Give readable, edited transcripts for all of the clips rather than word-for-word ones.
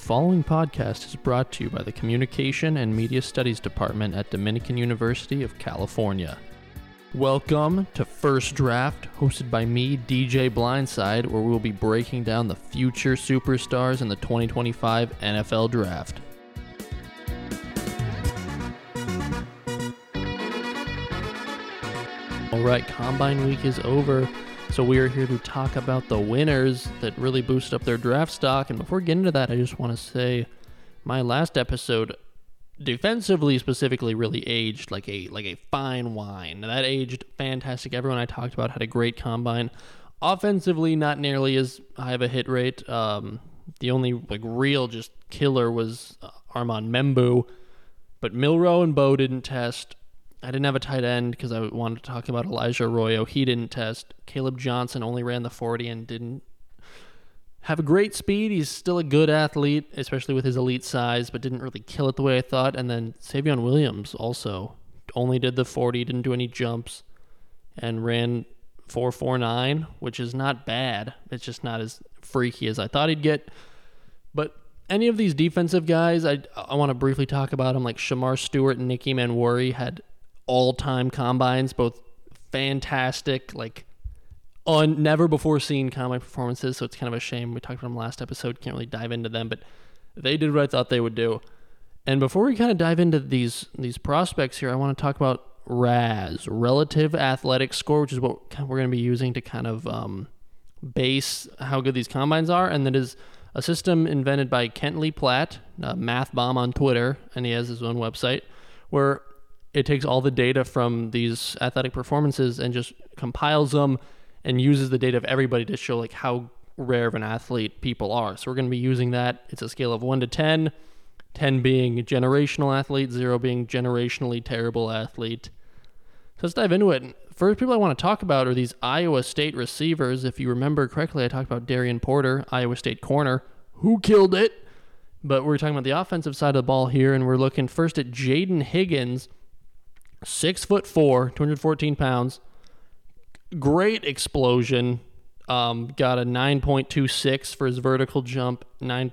following podcast is brought to you by the Communication and Media Studies Department at Dominican University of California. Welcome to First Draft, hosted by me, DJ Blindside, where we'll be breaking down the future superstars in the 2025 NFL Draft. Alright, Combine Week is over, so we are here to talk about the winners that really boost up their draft stock. And before we get into that, I just want to say my last episode, defensively specifically, really aged like a fine wine. That aged fantastic. Everyone I talked about had a great combine. Offensively, not nearly as high of a hit rate. The only real just killer was Armand Membou, but Milroe and Bo didn't test. I didn't have a tight end because I wanted to talk about Elijah Arroyo. He didn't test. Caleb Johnson only ran the 40 and didn't have a great speed. He's still a good athlete, especially with his elite size, but didn't really kill it the way I thought. And then Savion Williams also only did the 40, didn't do any jumps, and ran 4.49, which is not bad. It's just not as freaky as I thought he'd get. But any of these defensive guys, I want to briefly talk about them, like Shamar Stewart and Nicky Manwari had all-time combines, both fantastic, never before seen combine performances, so it's kind of a shame. We talked about them last episode, can't really dive into them, but they did what I thought they would do. And before we kind of dive into these prospects here, I want to talk about RAS, Relative Athletic Score, which is what we're going to be using to kind of base how good these combines are, and that is a system invented by Kent Lee Platt, Math Bomb on Twitter, and he has his own website, where it takes all the data from these athletic performances and just compiles them and uses the data of everybody to show how rare of an athlete people are. So we're going to be using that. It's a scale of 1 to 10, 10 being generational athlete, 0 being generationally terrible athlete. So let's dive into it. First people I want to talk about are these Iowa State receivers. If you remember correctly, I talked about Darian Porter, Iowa State corner, who killed it. But we're talking about the offensive side of the ball here, and we're looking first at Jaden Higgins, 6'4", 214 pounds. Great explosion. Got a 9.26 for his vertical jump,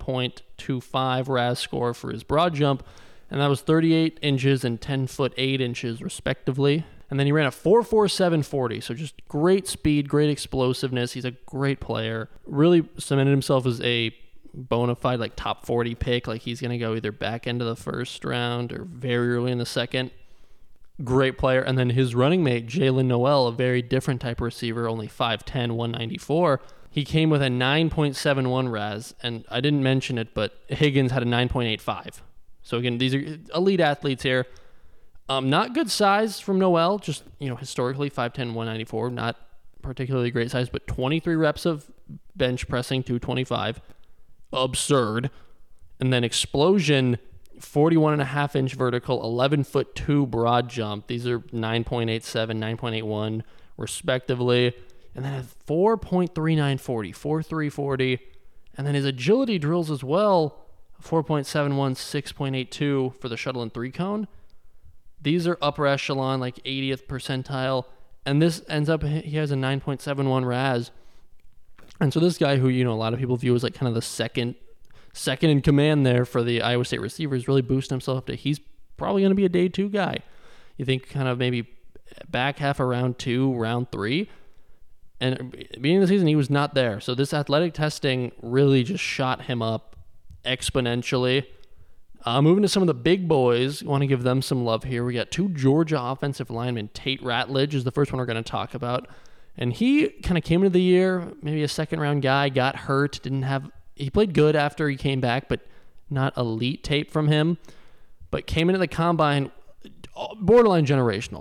9.25 RAS score for his broad jump, and that was 38 inches and 10 foot 8 inches respectively. And then he ran a 4.47 40, so just great speed, great explosiveness. He's a great player. Really cemented himself as a bona fide top 40 pick. He's going to go either back end of the first round or very early in the second. Great player. And then his running mate, Jalen Noel, a very different type of receiver, only 5'10", 194. He came with a 9.71 RAS, and I didn't mention it, but Higgins had a 9.85. So again, these are elite athletes here. Not good size from Noel, just historically 5'10", 194, not particularly great size, but 23 reps of bench pressing, 225. Absurd. And then explosion, 41.5-inch vertical, 11'2" broad jump. These are 9.87, 9.81 respectively. And then a 4.39 40, 4.3 40. And then his agility drills as well, 4.71, 6.82 for the shuttle and 3-cone. These are upper echelon, 80th percentile. And this ends up, he has a 9.71 RAS. And so this guy who, a lot of people view as kind of the second in command there for the Iowa State receivers, really boosted himself up to, he's probably going to be a day 2 guy. You think kind of maybe back half of round 2, round 3. And beginning of the season, he was not there. So this athletic testing really just shot him up exponentially. Moving to some of the big boys, I want to give them some love here. We got 2 Georgia offensive linemen. Tate Ratledge is the first one we're going to talk about. And he kind of came into the year, maybe a second-round guy, got hurt, he played good after he came back, but not elite tape from him. But came into the combine, borderline generational,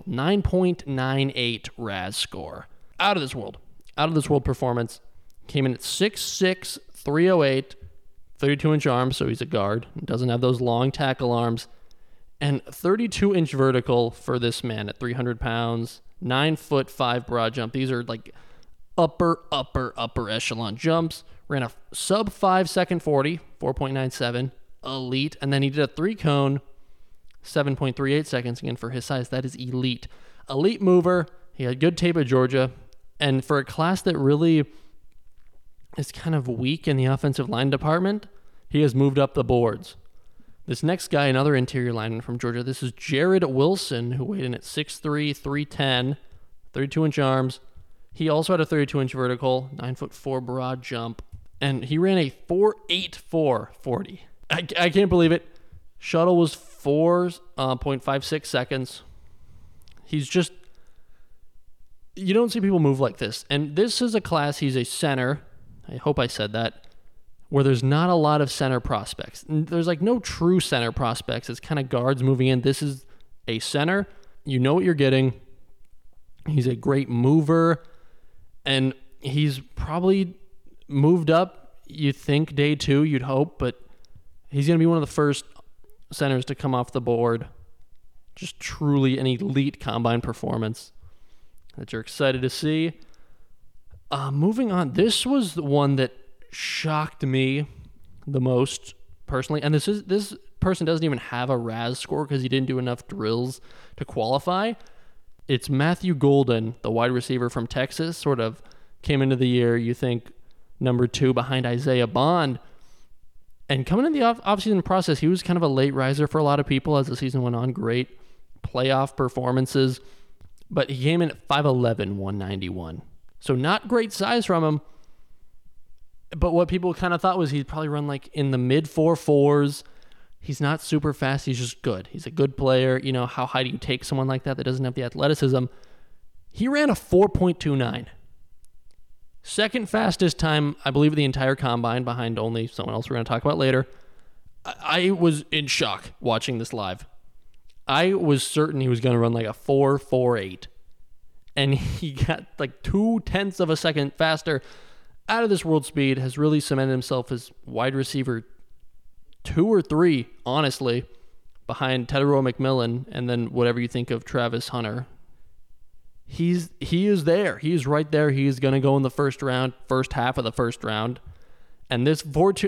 9.98 RAS score. Out of this world performance. Came in at 6'6", 308, 32-inch arms, so he's a guard. Doesn't have those long tackle arms. And 32-inch vertical for this man at 300 pounds, 9'5" broad jump. These are upper echelon jumps. Ran a sub 5 second 40, 4.97, elite. And then he did a 3-cone, 7.38 seconds again for his size. That is elite. Elite mover. He had good tape at Georgia. And for a class that really is kind of weak in the offensive line department, He has moved up the boards. This next guy, another interior lineman from Georgia, this is Jared Wilson, who weighed in at 6'3", 310, 32-inch arms. He also had a 32-inch vertical, 9'4" broad jump, and he ran a 4.84 40. I can't believe it. Shuttle was 4.56 seconds. He's just... You don't see people move like this. And this is a class, he's a center. I hope I said that. Where there's not a lot of center prospects. There's like no true center prospects. It's kind of guards moving in. This is a center. You know what you're getting. He's a great mover. And he's probably moved up, you think, day 2, you'd hope. But he's going to be one of the first centers to come off the board. Just truly an elite combine performance that you're excited to see. Moving on, this was the one that shocked me the most personally, and this person doesn't even have a RAS score because he didn't do enough drills to qualify. It's Matthew Golden, the wide receiver from Texas, sort of came into the year, you think, number 2 behind Isaiah Bond. And coming in the offseason process, he was kind of a late riser for a lot of people as the season went on. Great playoff performances. But he came in at 5'11", 191. So not great size from him. But what people kind of thought was he'd probably run like in the mid 4.4s. He's not super fast. He's just good. He's a good player. You know, how high do you take someone like that doesn't have the athleticism? He ran a 4.29. Second fastest time, I believe, the entire combine, behind only someone else we're going to talk about later. I was in shock watching this live. I was certain he was going to run like a 4.48. And he got like 0.2 of a second faster. Out of this world speed, has really cemented himself as wide receiver 2 or 3, honestly, behind Teteroa McMillan, and then whatever you think of Travis Hunter. He is there. He is right there. He is going to go in the first half of the first round. And this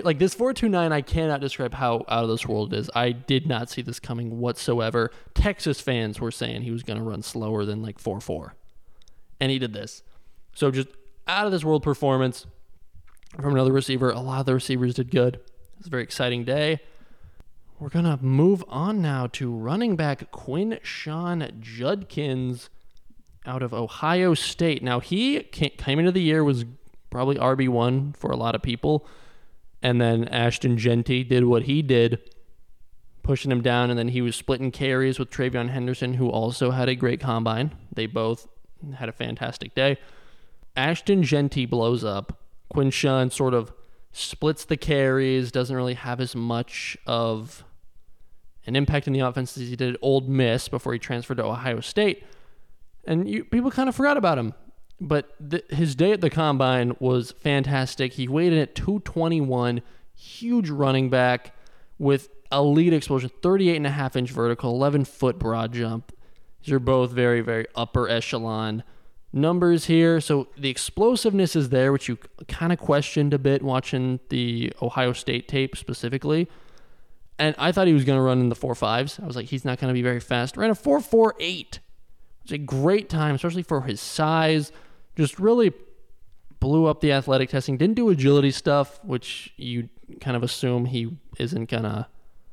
4.29, I cannot describe how out of this world it is. I did not see this coming whatsoever. Texas fans were saying he was going to run slower than like 4.4. And he did this. So just out of this world performance from another receiver. A lot of the receivers did good. It was a very exciting day. We're going to move on now to running back Quinshon Judkins out of Ohio State. Now, he came into the year, was probably RB1 for a lot of people. And then Ashton Jeanty did what he did, pushing him down. And then he was splitting carries with Travion Henderson, who also had a great combine. They both had a fantastic day. Ashton Jeanty blows up. Quinshon sort of splits the carries, doesn't really have as much of an impact in the offense as he did at Ole Miss before he transferred to Ohio State. And people kind of forgot about him. But his day at the combine was fantastic. He weighed in at 221, huge running back with elite explosion, 38.5-inch vertical, 11-foot broad jump. These are both very, very upper echelon numbers here. So the explosiveness is there, which you kind of questioned a bit watching the Ohio State tape specifically. And I thought he was going to run in the 4.5s. I was like, he's not going to be very fast. Ran a 4.48. It's a great time, especially for his size. Just really blew up the athletic testing. Didn't do agility stuff, which you kind of assume he isn't going to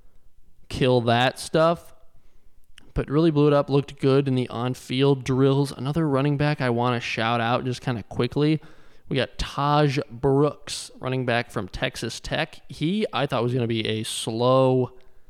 kill that stuff. But really blew it up, looked good in the on-field drills. Another running back I want to shout out just kind of quickly. We got Taj Brooks, running back from Texas Tech. I thought was going to be a slow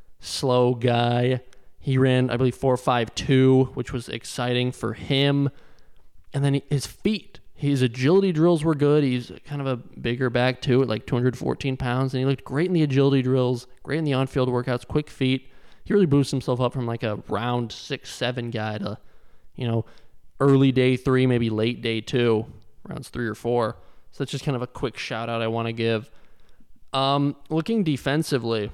guy. He ran, I believe, 4.52, which was exciting for him. And then his feet. His agility drills were good. He's kind of a bigger back, too, at like 214 pounds. And he looked great in the agility drills, great in the on-field workouts, quick feet. He really boosted himself up from like a round 6-7 guy to, early day 3, maybe late day 2, rounds 3 or 4. So that's just kind of a quick shout out I want to give. Looking defensively,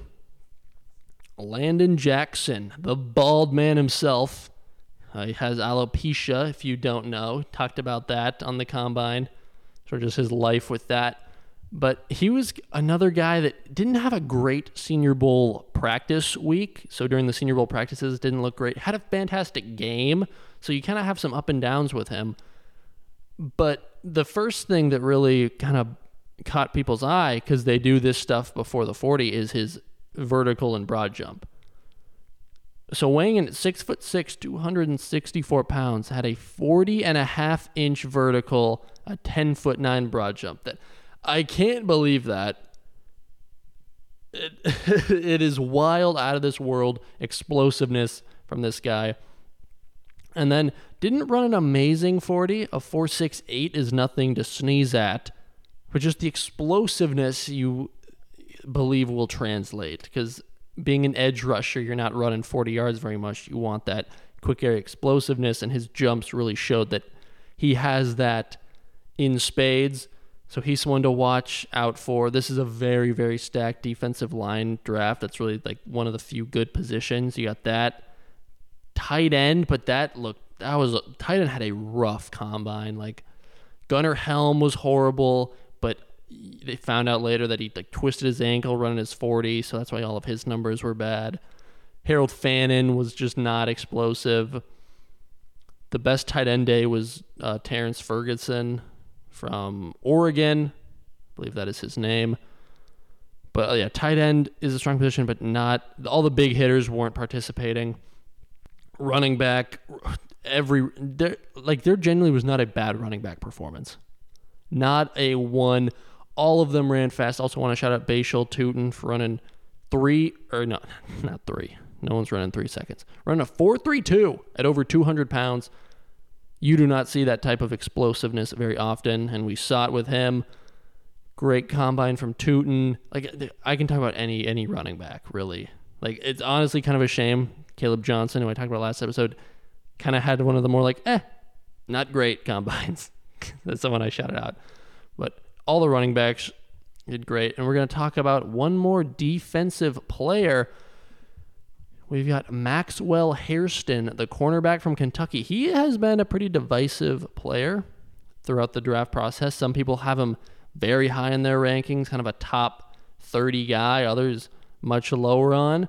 Landon Jackson, the bald man himself. He has alopecia, if you don't know. Talked about that on the combine. Sort of just his life with that. But he was another guy that didn't have a great Senior Bowl practice week. So during the Senior Bowl practices, didn't look great. Had a fantastic game. So you kind of have some up and downs with him. But the first thing that really kind of caught people's eye because they do this stuff before the 40 is his vertical and broad jump. So weighing in at 6'6", 264 pounds, had a 40.5-inch vertical, a 10'9" broad jump. That I can't believe that. It is wild, out of this world explosiveness from this guy. And then didn't run an amazing 40. A 4.68 is nothing to sneeze at, but just the explosiveness you believe will translate. Because being an edge rusher, you're not running 40 yards very much. You want that quick area explosiveness, and his jumps really showed that he has that in spades. So he's someone to watch out for. This is a very, very stacked defensive line draft. That's really like one of the few good positions. You got that tight end, but tight end had a rough combine. Like Gunnar Helm was horrible, but they found out later that he twisted his ankle running his 40, so that's why all of his numbers were bad. Harold Fannin was just not explosive. The best tight end day was Terrence Ferguson from Oregon. I believe that is his name. But yeah, tight end is a strong position, but not all the big hitters weren't participating. Running back, there genuinely was not a bad running back performance. Not a one. All of them ran fast. Also want to shout out Bashal Tootin for running not 3. No one's running 3 seconds. Running a 4.32 at over 200 pounds. You do not see that type of explosiveness very often, and we saw it with him. Great combine from Tootin. Like, I can talk about any running back, really. Like, it's honestly kind of a shame. Caleb Johnson, who I talked about last episode, kind of had one of the more not great combines. That's the one I shouted out. But all the running backs did great. And we're going to talk about one more defensive player. We've got Maxwell Hairston, the cornerback from Kentucky. He has been a pretty divisive player throughout the draft process. Some people have him very high in their rankings, kind of a top 30 guy. Others much lower on.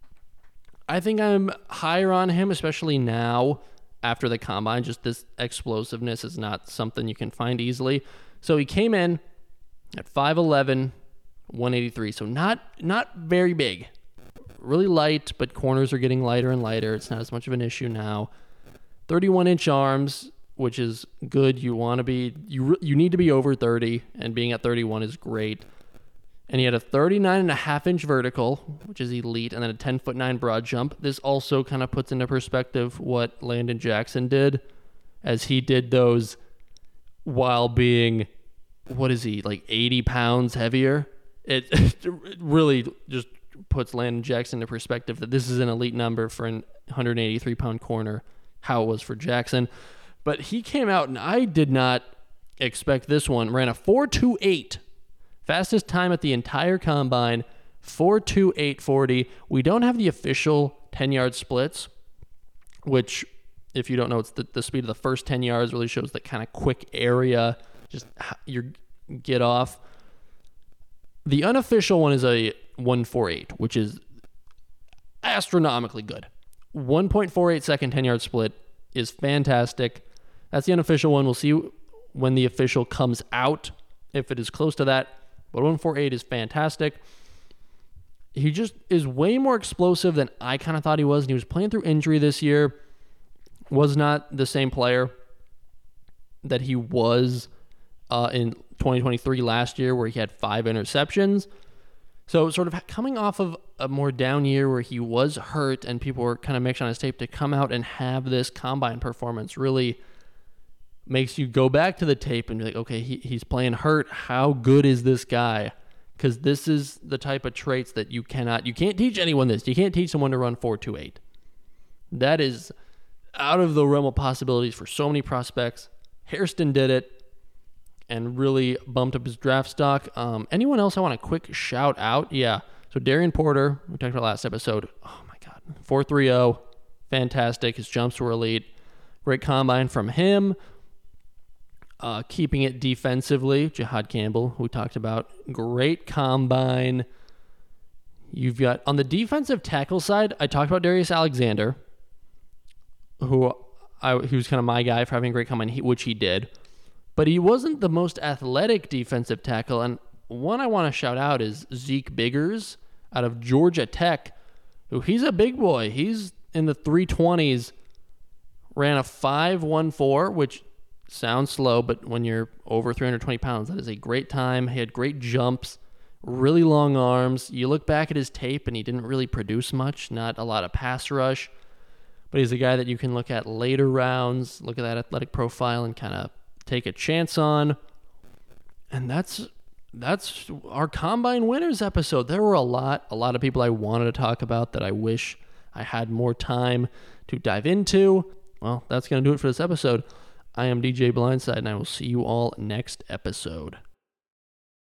I think I'm higher on him, especially now after the combine. Just this explosiveness is not something you can find easily. So he came in at 5'11", 183. So not very big. Really light, but corners are getting lighter and lighter. It's not as much of an issue now. 31-inch arms, which is good. You want to be, you need to be over 30, and being at 31 is great. And he had a 39.5-inch vertical, which is elite, and then a 10'9" broad jump. This also kind of puts into perspective what Landon Jackson did, as he did those while being, 80 pounds heavier. It really just puts Landon Jackson into perspective that this is an elite number for an 183-pound corner, how it was for Jackson. But he came out, and I did not expect this one. Ran a 4.28. Fastest time at the entire combine, 4.2840. We don't have the official 10-yard splits, which, if you don't know, it's the speed of the first 10 yards really shows that kind of quick area, just you get off. The unofficial one is a 1.48, which is astronomically good. 1.48 second 10-yard split is fantastic. That's the unofficial one. We'll see when the official comes out, if it is close to that. But 1.48 is fantastic. He just is way more explosive than I kind of thought he was. And he was playing through injury this year. Was not the same player that he was in 2023 last year, where he had 5 interceptions. So sort of coming off of a more down year where he was hurt and people were kind of mixing on his tape, to come out and have this combine performance really makes you go back to the tape and be like, okay, he's playing hurt. How good is this guy? Because this is the type of traits that you can't teach anyone this. You can't teach someone to run 4.28. That is out of the realm of possibilities for so many prospects. Hairston did it and really bumped up his draft stock. Anyone else I want a quick shout out? Yeah. So Darian Porter, we talked about last episode. Oh my God. 4.30. Fantastic. His jumps were elite. Great combine from him. Keeping it defensively, Jihad Campbell, who we talked about. Great combine. You've got, on the defensive tackle side, I talked about Darius Alexander, who was kind of my guy for having a great combine, which he did. but he wasn't the most athletic defensive tackle. And one I want to shout out is Zeke Biggers out of Georgia Tech, who he's a big boy. He's in the 320s, ran a 5.14, which sounds slow, but when you're over 320 pounds, that is a great time. He had great jumps, really long arms. You look back at his tape, and he didn't really produce much, not a lot of pass rush, but he's a guy that you can look at later rounds, look at that athletic profile, and kind of take a chance on. And that's our Combine Winners episode. There were a lot of people I wanted to talk about that I wish I had more time to dive into. Well, that's going to do it for this episode. I am DJ Blindside, and I will see you all next episode.